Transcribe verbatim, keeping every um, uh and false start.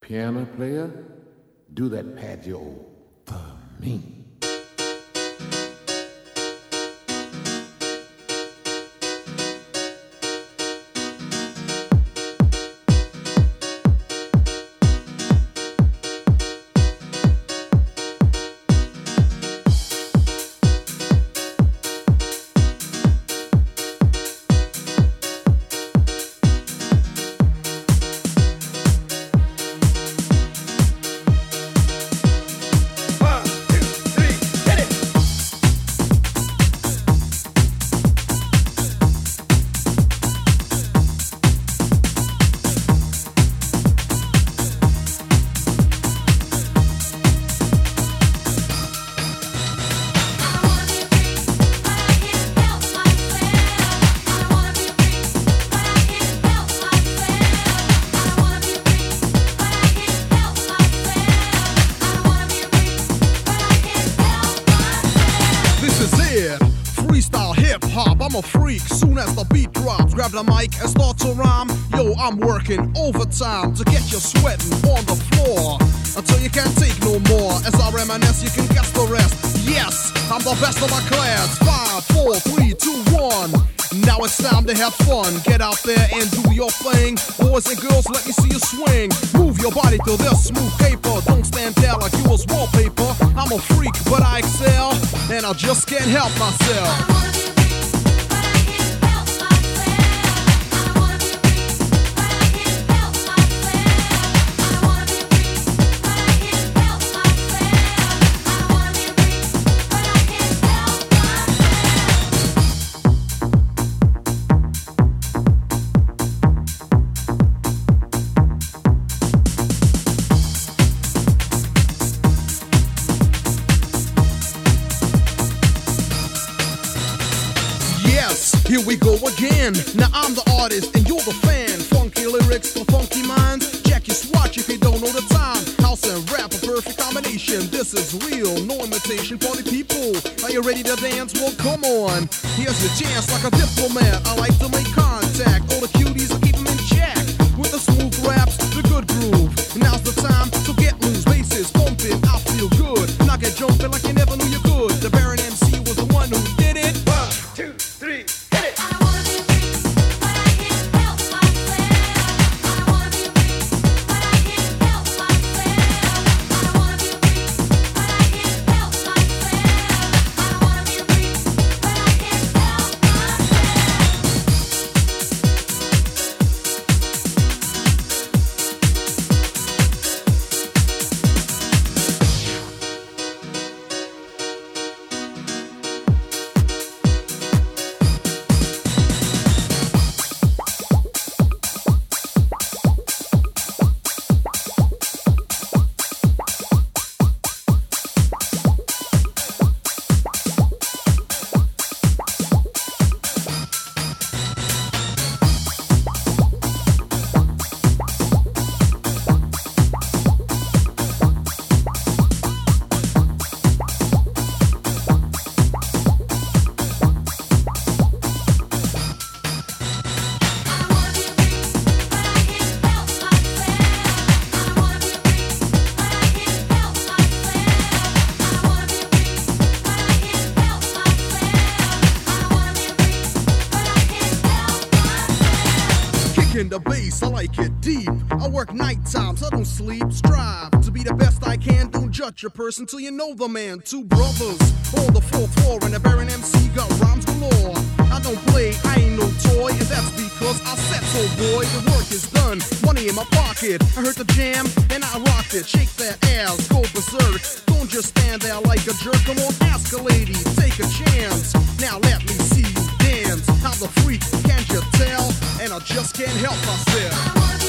Piano player, do that Paggio for me. Freestyle hip-hop, I'm a freak. Soon as the beat drops, grab the mic and start to rhyme. Yo, I'm working overtime to get you sweating on the floor until you can't take no more. As I reminisce, you can guess the rest. Yes, I'm the best of my class. Five, four, three, two, one. Now it's time to have fun. Get out there and do your thing. Boys and girls, let me see you swing. Move your body to this smooth paper. Don't stand there like you was wallpaper. I'm a freak, but I excel, and I just can't help myself. Here we go again. Now I'm the artist and you're the fan. Funky lyrics for funky minds. Check your swatch if you don't know the time. House and rap, a perfect combination. This is real, no imitation for the people. Are you ready to dance? Well, come on. Here's your chance like a diplomat. I like to make contact. All the cuties, I keep them in check. With the smooth raps, the good groove. Now's the time to get loose. Bases pumping, I feel good. Now get jumping like you never knew you could. The Baron M C was the one who did it. One, two, three. In the bass, I like it deep. I work night times, I don't sleep. Strive to be the best I can. Don't judge a person till you know the man. Two brothers on the fourth floor, and the Baron M C got rhymes galore. I don't play, I ain't no toy, and that's because I said so, boy. The work is done, money in my pocket. I heard the jam, and I rocked it. Shake that ass, go berserk. Don't just stand there like a jerk. Come on, ask a lady, take a chance. Now let me see you dance. I'm the freak, can't you tell? And I just can't help myself.